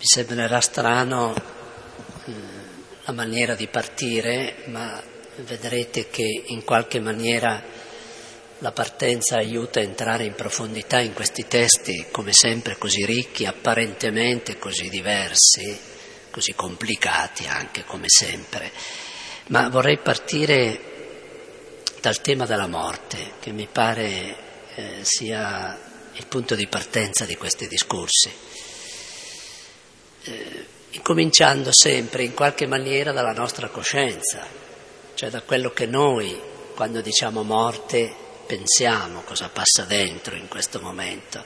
Vi sembrerà strano la maniera di partire, ma vedrete che in qualche maniera la partenza aiuta a entrare in profondità in questi testi, come sempre così ricchi, apparentemente così diversi, così complicati anche come sempre. Ma vorrei partire dal tema della morte, che mi pare sia il punto di partenza di questi discorsi. Incominciando sempre in qualche maniera dalla nostra coscienza, cioè da quello che noi, quando diciamo morte, pensiamo, cosa passa dentro in questo momento,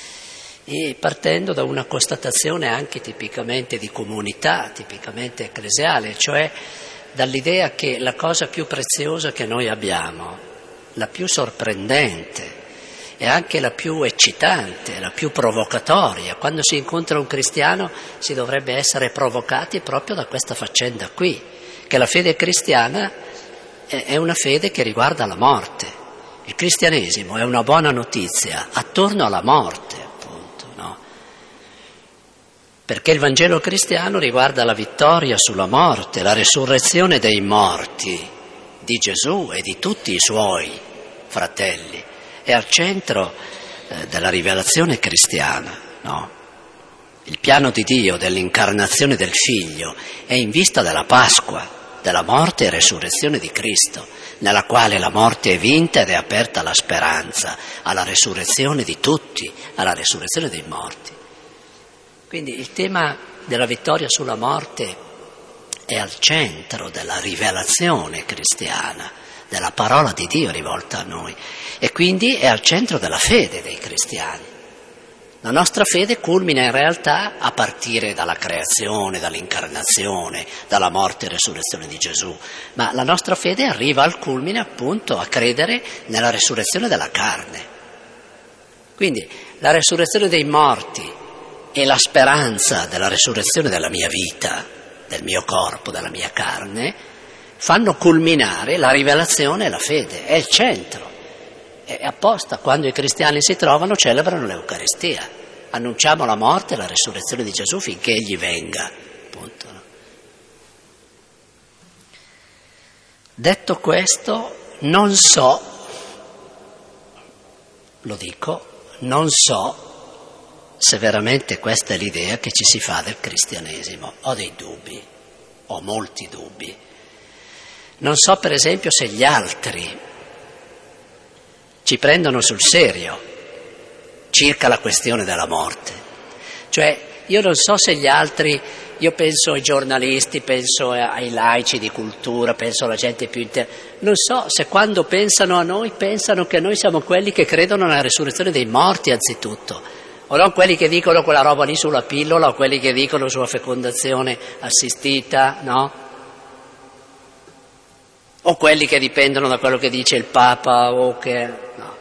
e partendo da una constatazione anche tipicamente di comunità, tipicamente ecclesiale, cioè dall'idea che la cosa più preziosa che noi abbiamo, la più sorprendente e anche la più eccitante, la più provocatoria, quando si incontra un cristiano si dovrebbe essere provocati proprio da questa faccenda qui, che la fede cristiana è una fede che riguarda la morte. Il cristianesimo è una buona notizia attorno alla morte, appunto, no? Perché il Vangelo cristiano riguarda la vittoria sulla morte, la resurrezione dei morti di Gesù e di tutti i suoi fratelli. È al centro della rivelazione cristiana, no? Il piano di Dio dell'incarnazione del Figlio è in vista della Pasqua, della morte e resurrezione di Cristo, nella quale la morte è vinta ed è aperta la speranza alla resurrezione di tutti, alla resurrezione dei morti. Quindi il tema della vittoria sulla morte è al centro della rivelazione cristiana, della parola di Dio rivolta a noi, e quindi è al centro della fede dei cristiani. La nostra fede culmina in realtà a partire dalla creazione, dall'incarnazione, dalla morte e resurrezione di Gesù, ma la nostra fede arriva al culmine appunto a credere nella resurrezione della carne. Quindi la resurrezione dei morti e la speranza della resurrezione della mia vita, del mio corpo, della mia carne, fanno culminare la rivelazione e la fede, è il centro. E apposta, quando i cristiani si trovano, celebrano l'Eucaristia, annunciamo la morte e la resurrezione di Gesù finché Egli venga, appunto. Detto questo, non so se veramente questa è l'idea che ci si fa del cristianesimo. Ho dei dubbi, ho molti dubbi. Non so per esempio se gli altri ci prendono sul serio circa la questione della morte. Cioè io non so se gli altri, io penso ai giornalisti, penso ai laici di cultura, penso alla gente più non so se quando pensano a noi pensano che noi siamo quelli che credono nella resurrezione dei morti anzitutto, o non quelli che dicono quella roba lì sulla pillola, o quelli che dicono sulla fecondazione assistita, no? O quelli che dipendono da quello che dice il Papa o che... no.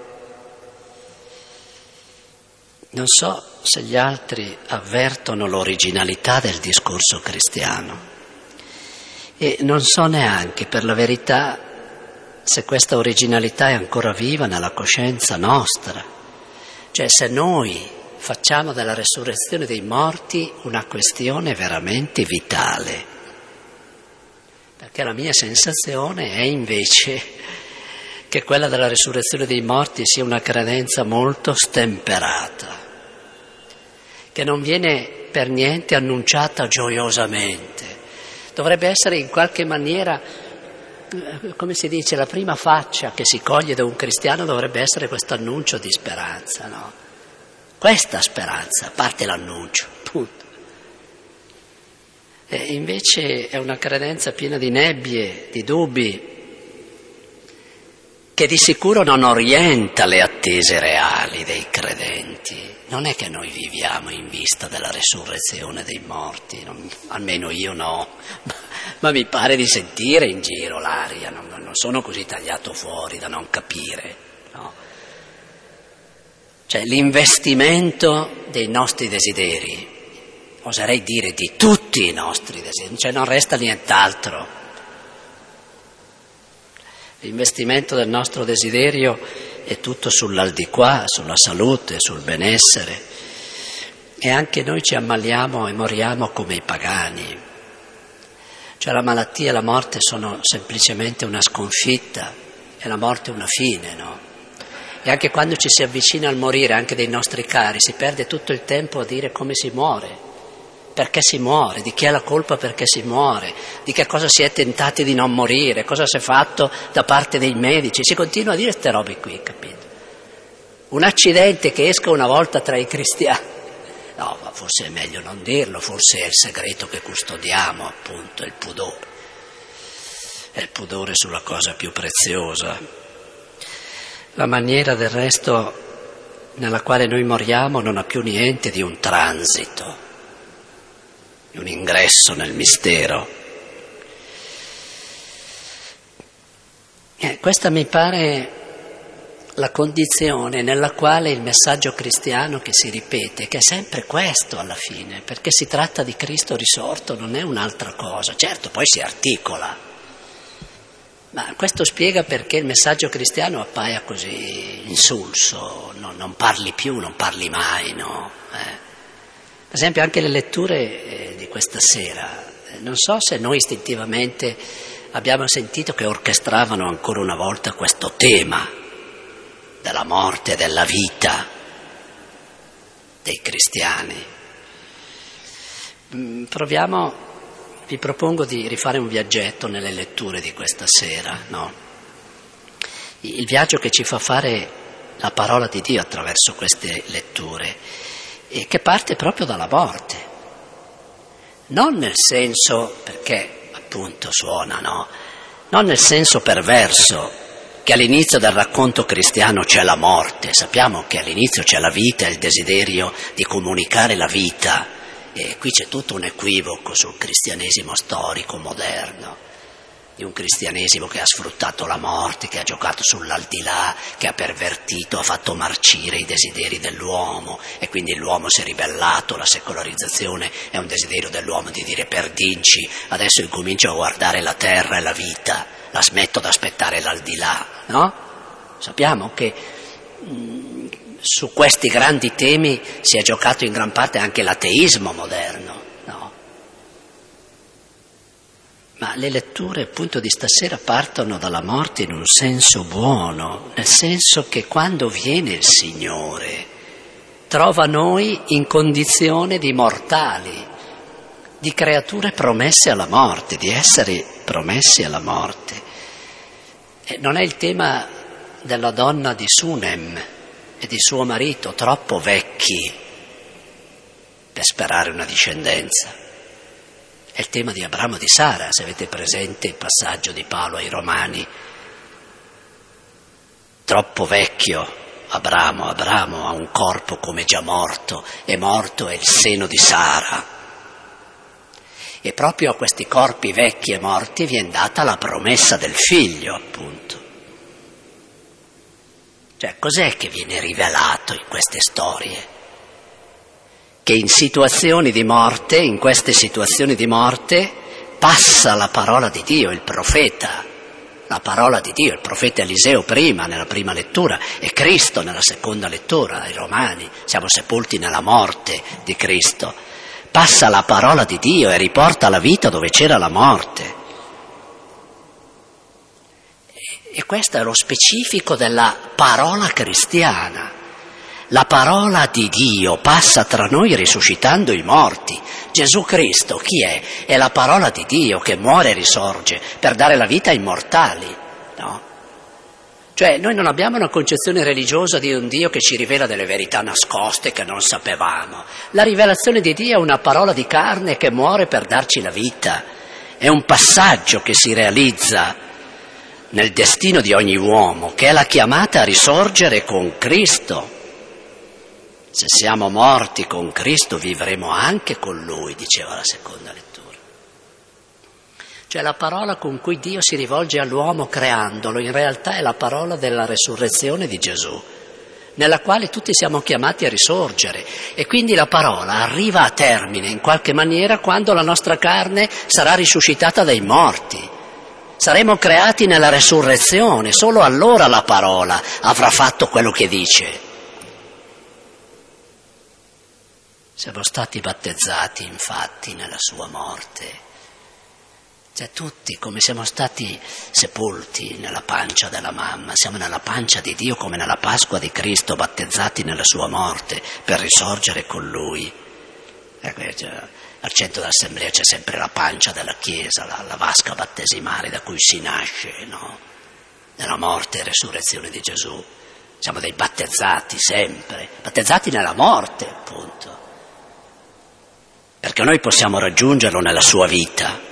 Non so se gli altri avvertono l'originalità del discorso cristiano e non so neanche, per la verità, se questa originalità è ancora viva nella coscienza nostra. Cioè se noi facciamo della resurrezione dei morti una questione veramente vitale. Perché la mia sensazione è invece che quella della resurrezione dei morti sia una credenza molto stemperata, che non viene per niente annunciata gioiosamente. Dovrebbe essere in qualche maniera, come si dice, la prima faccia che si coglie da un cristiano dovrebbe essere questo annuncio di speranza, no? Questa speranza, a parte l'annuncio, punto. E invece è una credenza piena di nebbie, di dubbi, che di sicuro non orienta le attese reali dei credenti. Non è che noi viviamo in vista della resurrezione dei morti, almeno io no, ma mi pare di sentire in giro l'aria, non sono così tagliato fuori da non capire, no? Cioè l'investimento dei nostri desideri, oserei dire di tutti i nostri desideri, cioè non resta nient'altro. L'investimento del nostro desiderio è tutto sull'aldilà, sulla salute, sul benessere. E anche noi ci ammaliamo e moriamo come i pagani. Cioè la malattia e la morte sono semplicemente una sconfitta e la morte una fine, no? E anche quando ci si avvicina al morire, anche dei nostri cari, si perde tutto il tempo a dire come si muore, perché si muore, di chi è la colpa perché si muore, di che cosa si è tentati di non morire, cosa si è fatto da parte dei medici, si continua a dire queste robe qui, capito? Un accidente che esca una volta tra i cristiani, no, ma forse è meglio non dirlo, forse è il segreto che custodiamo, appunto, il pudore. È il pudore sulla cosa più preziosa. La maniera del resto nella quale noi moriamo non ha più niente di un transito, di un ingresso nel mistero. Questa mi pare la condizione nella quale il messaggio cristiano che si ripete, che è sempre questo alla fine, perché si tratta di Cristo risorto, non è un'altra cosa. Certo, poi si articola, ma questo spiega perché il messaggio cristiano appaia così insulso, non parli più, non parli mai, no? Per esempio anche le letture di questa sera, non so se noi istintivamente abbiamo sentito che orchestravano ancora una volta questo tema della morte e della vita dei cristiani. Vi propongo di rifare un viaggetto nelle letture di questa sera, no? Il viaggio che ci fa fare la parola di Dio attraverso queste letture, e che parte proprio dalla morte. Non nel senso, perché appunto suona, no? Non nel senso perverso, che all'inizio del racconto cristiano c'è la morte. Sappiamo che all'inizio c'è la vita e il desiderio di comunicare la vita. E qui c'è tutto un equivoco sul cristianesimo storico moderno, di un cristianesimo che ha sfruttato la morte, che ha giocato sull'aldilà, che ha pervertito, ha fatto marcire i desideri dell'uomo, e quindi l'uomo si è ribellato, la secolarizzazione è un desiderio dell'uomo di dire perdinci, adesso incomincio a guardare la terra e la vita, la smetto di aspettare l'aldilà, no? Sappiamo che su questi grandi temi si è giocato in gran parte anche l'ateismo moderno, no? Ma le letture appunto di stasera partono dalla morte in un senso buono, nel senso che quando viene il Signore trova noi in condizione di mortali, di creature promesse alla morte, di esseri promessi alla morte. E non è il tema della donna di Sunem e di suo marito, troppo vecchi per sperare una discendenza. È il tema di Abramo e di Sara, se avete presente il passaggio di Paolo ai Romani. Troppo vecchio Abramo ha un corpo come già morto, e morto è il seno di Sara. E proprio a questi corpi vecchi e morti viene data la promessa del figlio, appunto. Cioè, cos'è che viene rivelato in queste storie? Che in situazioni di morte, in queste situazioni di morte, passa la parola di Dio, il profeta, la parola di Dio, il profeta Eliseo prima, nella prima lettura, e Cristo nella seconda lettura, ai Romani, siamo sepolti nella morte di Cristo. Passa la parola di Dio e riporta la vita dove c'era la morte. E questo è lo specifico della parola cristiana. La parola di Dio passa tra noi risuscitando i morti. Gesù Cristo chi è? È la parola di Dio che muore e risorge per dare la vita ai mortali, no? Cioè noi non abbiamo una concezione religiosa di un Dio che ci rivela delle verità nascoste che non sapevamo. La rivelazione di Dio è una parola di carne che muore per darci la vita. È un passaggio che si realizza nel destino di ogni uomo, che è la chiamata a risorgere con Cristo. Se siamo morti con Cristo, vivremo anche con Lui, diceva la seconda lettura. Cioè la parola con cui Dio si rivolge all'uomo creandolo, in realtà è la parola della resurrezione di Gesù, nella quale tutti siamo chiamati a risorgere. E quindi la parola arriva a termine in qualche maniera quando la nostra carne sarà risuscitata dai morti. Saremo creati nella resurrezione, solo allora la parola avrà fatto quello che dice. Siamo stati battezzati infatti nella sua morte. Cioè tutti, come siamo stati sepolti nella pancia della mamma, siamo nella pancia di Dio come nella Pasqua di Cristo, battezzati nella sua morte per risorgere con Lui. Al centro dell'assemblea c'è sempre la pancia della Chiesa, la vasca battesimale da cui si nasce, no? Nella morte e resurrezione di Gesù. Siamo dei battezzati sempre, battezzati nella morte, appunto. Perché noi possiamo raggiungerlo nella sua vita.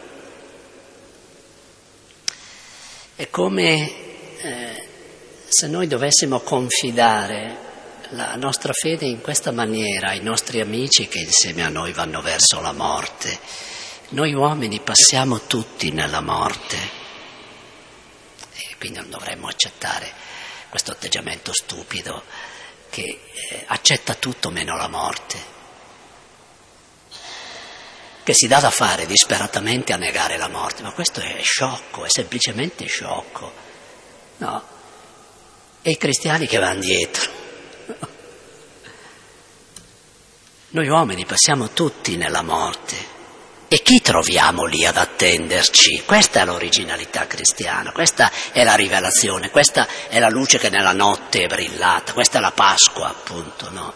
È come se noi dovessimo confidare la nostra fede in questa maniera ai nostri amici che insieme a noi vanno verso la morte. Noi uomini passiamo tutti nella morte e quindi non dovremmo accettare questo atteggiamento stupido che accetta tutto meno la morte, che si dà da fare disperatamente a negare la morte, ma questo è sciocco, è semplicemente sciocco, no? E i cristiani che vanno dietro. Noi uomini passiamo tutti nella morte e chi troviamo lì ad attenderci? Questa è l'originalità cristiana, questa è la rivelazione, questa è la luce che nella notte è brillata, questa è la Pasqua, appunto, no?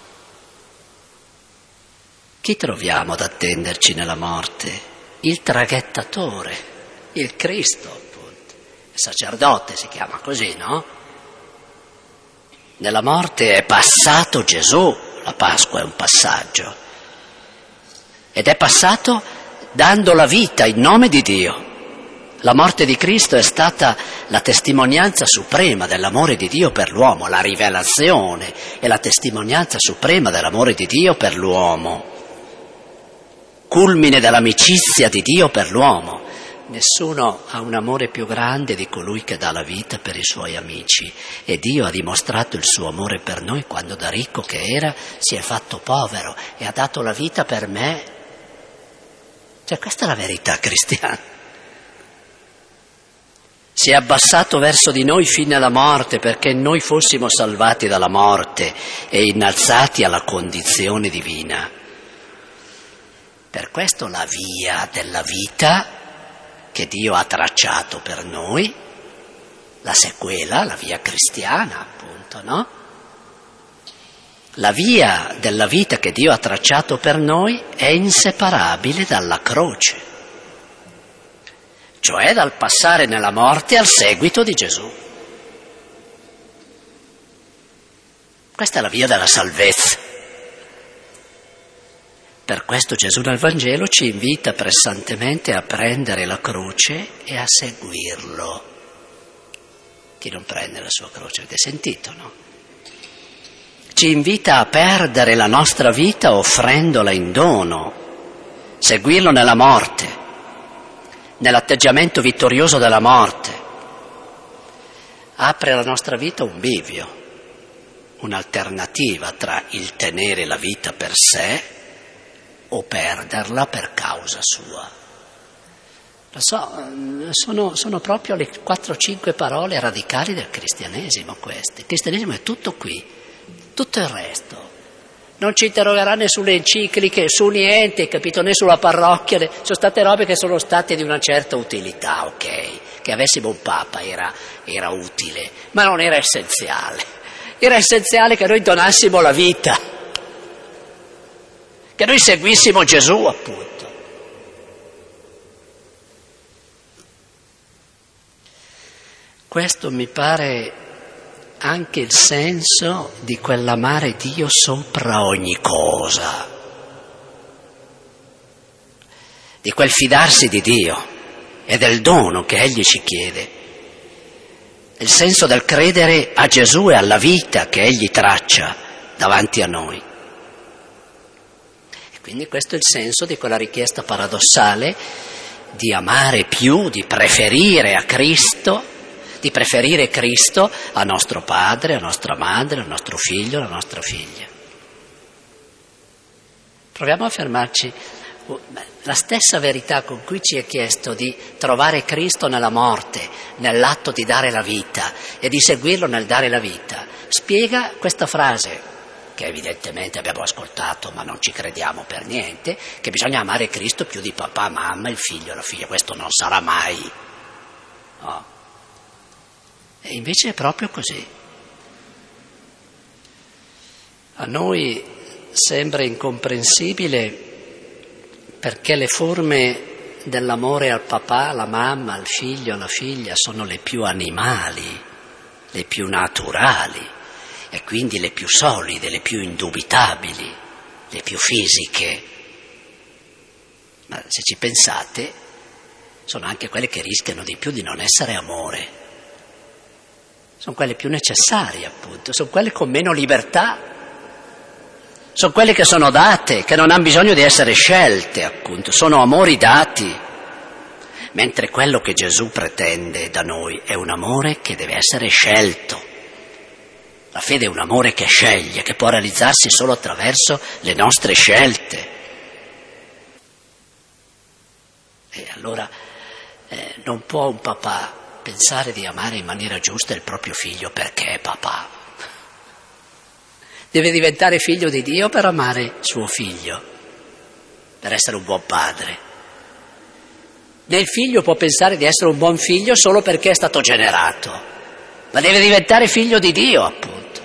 Chi troviamo ad attenderci nella morte? Il traghettatore, il Cristo, appunto. Il sacerdote si chiama così, no? Nella morte è passato Gesù, la Pasqua è un passaggio. Ed è passato dando la vita in nome di Dio. La morte di Cristo è stata la testimonianza suprema dell'amore di Dio per l'uomo, la rivelazione e la testimonianza suprema dell'amore di Dio per l'uomo. Culmine dell'amicizia di Dio per l'uomo. Nessuno ha un amore più grande di colui che dà la vita per i suoi amici e Dio ha dimostrato il suo amore per noi quando da ricco che era si è fatto povero e ha dato la vita per me. Cioè questa è la verità cristiana. Si è abbassato verso di noi fino alla morte perché noi fossimo salvati dalla morte e innalzati alla condizione divina. Per questo la via della vita che Dio ha tracciato per noi, la sequela, la via cristiana, appunto, no? La via della vita che Dio ha tracciato per noi è inseparabile dalla croce, cioè dal passare nella morte al seguito di Gesù. Questa è la via della salvezza. Per questo Gesù nel Vangelo ci invita pressantemente a prendere la croce e a seguirlo. Chi non prende la sua croce, avete sentito, no? Ci invita a perdere la nostra vita offrendola in dono, seguirlo nella morte, nell'atteggiamento vittorioso della morte. Apre alla nostra vita un bivio, un'alternativa tra il tenere la vita per sé o perderla per causa sua. Lo so, sono proprio le 4-5 parole radicali del cristianesimo queste. Il cristianesimo è tutto qui, tutto il resto. Non ci interrogerà né sulle encicliche, su niente, capito, né sulla parrocchia. Sono state robe che sono state di una certa utilità, ok? Che avessimo un papa era utile, ma non era essenziale. Era essenziale che noi donassimo la vita, che noi seguissimo Gesù, appunto. Questo mi pare anche il senso di quell'amare Dio sopra ogni cosa, di quel fidarsi di Dio e del dono che Egli ci chiede, il senso del credere a Gesù e alla vita che Egli traccia davanti a noi. Quindi questo è il senso di quella richiesta paradossale di amare più, di preferire a Cristo, di preferire Cristo a nostro padre, a nostra madre, al nostro figlio, alla nostra figlia. Proviamo a fermarci. La stessa verità con cui ci è chiesto di trovare Cristo nella morte, nell'atto di dare la vita e di seguirlo nel dare la vita, spiega questa frase che evidentemente abbiamo ascoltato ma non ci crediamo per niente, che bisogna amare Cristo più di papà, mamma, il figlio, la figlia. Questo non sarà mai. No. E invece è proprio così. A noi sembra incomprensibile perché le forme dell'amore al papà, alla mamma, al figlio, alla figlia sono le più animali, le più naturali e quindi le più solide, le più indubitabili, le più fisiche. Ma se ci pensate, sono anche quelle che rischiano di più di non essere amore. Sono quelle più necessarie, appunto, sono quelle con meno libertà. Sono quelle che sono date, che non hanno bisogno di essere scelte, appunto, sono amori dati. Mentre quello che Gesù pretende da noi è un amore che deve essere scelto. La fede è un amore che sceglie, che può realizzarsi solo attraverso le nostre scelte. E allora non può un papà pensare di amare in maniera giusta il proprio figlio perché è papà. Deve diventare figlio di Dio per amare suo figlio, per essere un buon padre. Né il figlio può pensare di essere un buon figlio solo perché è stato generato, ma deve diventare figlio di Dio, appunto.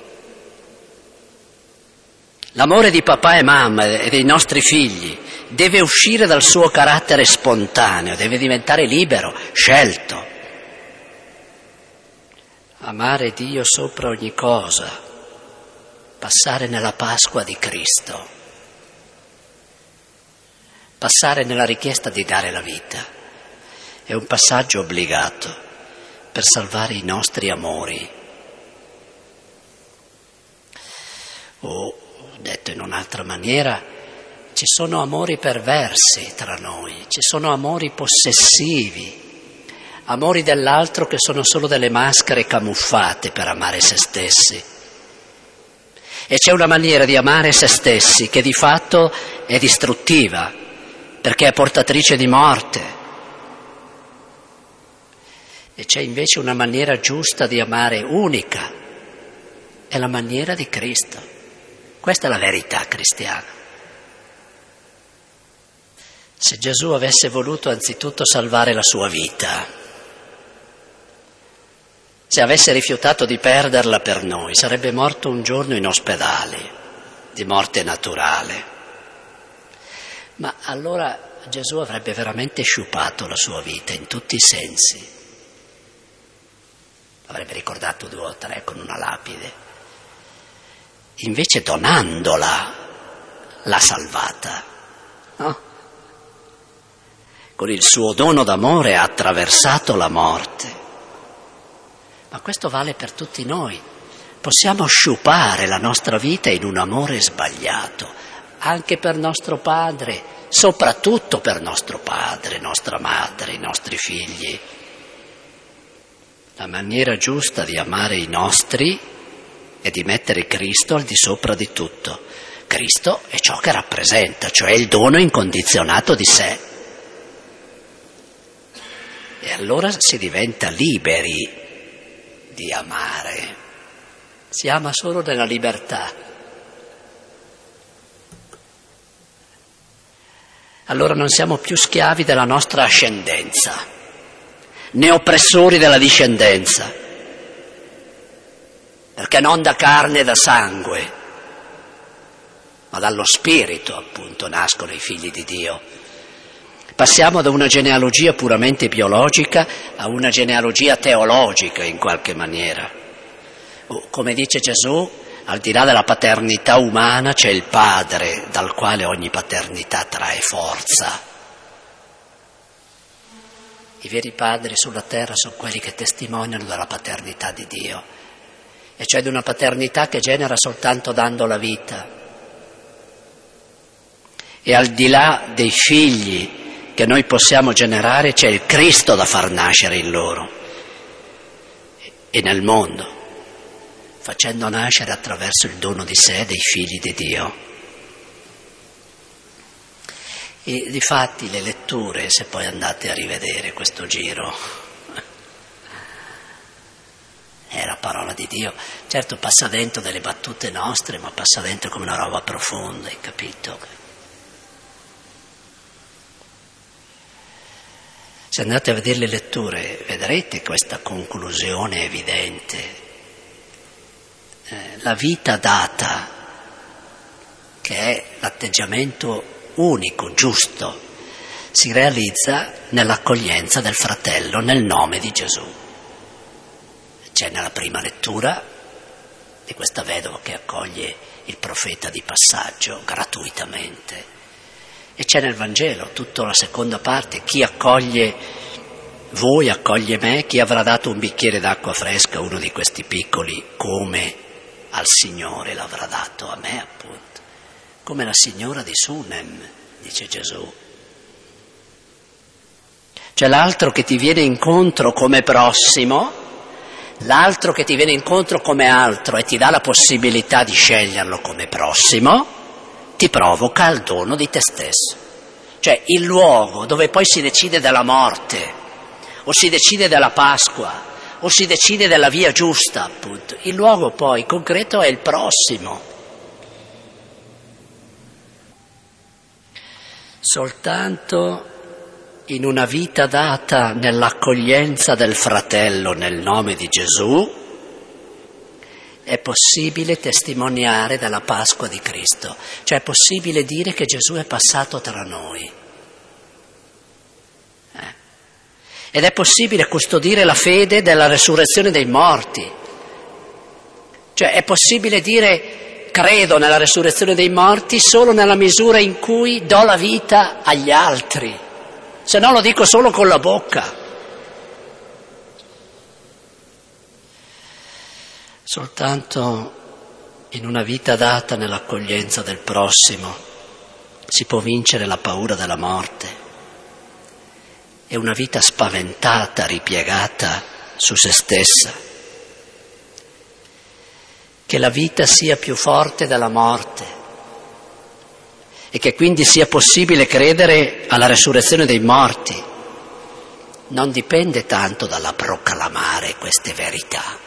L'amore di papà e mamma e dei nostri figli deve uscire dal suo carattere spontaneo, deve diventare libero, scelto. Amare Dio sopra ogni cosa. Passare nella Pasqua di Cristo, passare nella richiesta di dare la vita, è un passaggio obbligato per salvare i nostri amori. O, detto in un'altra maniera, ci sono amori perversi tra noi, ci sono amori possessivi, amori dell'altro che sono solo delle maschere camuffate per amare se stessi. E c'è una maniera di amare se stessi che di fatto è distruttiva, perché è portatrice di morte. E c'è invece una maniera giusta di amare unica, è la maniera di Cristo. Questa è la verità cristiana. Se Gesù avesse voluto anzitutto salvare la sua vita, se avesse rifiutato di perderla per noi, sarebbe morto un giorno in ospedale, di morte naturale. Ma allora Gesù avrebbe veramente sciupato la sua vita in tutti i sensi. Avrebbe ricordato 2 o 3 con una lapide. Invece donandola l'ha salvata, no? Con il suo dono d'amore ha attraversato la morte. Ma questo vale per tutti noi. Possiamo sciupare la nostra vita in un amore sbagliato, anche per nostro padre, soprattutto per nostro padre, nostra madre, i nostri figli. La maniera giusta di amare i nostri è di mettere Cristo al di sopra di tutto. Cristo è ciò che rappresenta, cioè il dono incondizionato di sé. E allora si diventa liberi di amare, si ama solo nella libertà. Allora non siamo più schiavi della nostra ascendenza, né oppressori della discendenza, perché non da carne e da sangue, ma dallo Spirito, appunto, nascono i figli di Dio. Passiamo da una genealogia puramente biologica a una genealogia teologica in qualche maniera. Come dice Gesù, al di là della paternità umana c'è il Padre dal quale ogni paternità trae forza. I veri padri sulla terra sono quelli che testimoniano della paternità di Dio, e cioè di una paternità che genera soltanto dando la vita. E al di là dei figli che noi possiamo generare c'è il Cristo da far nascere in loro e nel mondo, facendo nascere attraverso il dono di sé dei figli di Dio. E difatti le letture, se poi andate a rivedere questo giro, è la parola di Dio, Certo passa dentro delle battute nostre, ma passa dentro come una roba profonda, hai capito? Se andate a vedere le letture vedrete questa conclusione evidente. La vita data, che è l'atteggiamento unico, giusto, si realizza nell'accoglienza del fratello nel nome di Gesù. C'è nella prima lettura di questa vedova che accoglie il profeta di passaggio gratuitamente, e c'è nel Vangelo tutta la seconda parte: chi accoglie voi accoglie me, chi avrà dato un bicchiere d'acqua fresca a uno di questi piccoli come al Signore l'avrà dato a me, appunto, come la signora di Sunem, dice Gesù. C'è l'altro che ti viene incontro come prossimo, l'altro che ti viene incontro come altro e ti dà la possibilità di sceglierlo come prossimo, ti provoca al dono di te stesso. Cioè il luogo dove poi si decide della morte, o si decide della Pasqua, o si decide della via giusta, appunto. Il luogo poi concreto è il prossimo. Soltanto in una vita data nell'accoglienza del fratello nel nome di Gesù è possibile testimoniare della Pasqua di Cristo, cioè è possibile dire che Gesù è passato tra noi. Ed è possibile custodire la fede della resurrezione dei morti, cioè è possibile dire credo nella resurrezione dei morti solo nella misura in cui do la vita agli altri, se no lo dico solo con la bocca. Soltanto in una vita data nell'accoglienza del prossimo si può vincere la paura della morte. È una vita spaventata, ripiegata su se stessa. Che la vita sia più forte della morte e che quindi sia possibile credere alla resurrezione dei morti non dipende tanto dalla proclamare queste verità,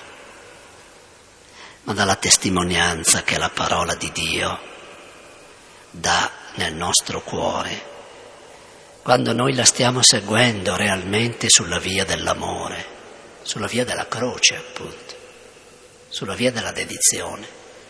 ma dalla testimonianza che la parola di Dio dà nel nostro cuore, quando noi la stiamo seguendo realmente sulla via dell'amore, sulla via della croce, appunto, sulla via della dedizione.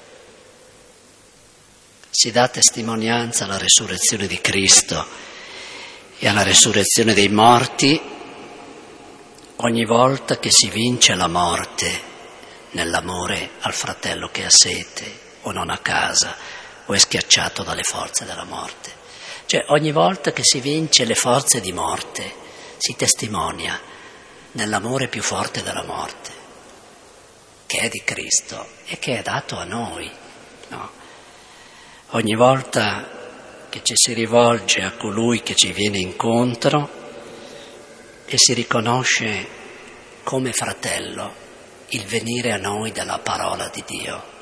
Si dà testimonianza alla resurrezione di Cristo e alla resurrezione dei morti ogni volta che si vince la morte nell'amore al fratello che ha sete o non ha casa o è schiacciato dalle forze della morte. Cioè ogni volta che si vince le forze di morte si testimonia nell'amore più forte della morte, che è di Cristo e che è dato a noi, no? Ogni volta che ci si rivolge a colui che ci viene incontro e si riconosce come fratello il venire a noi dalla parola di Dio.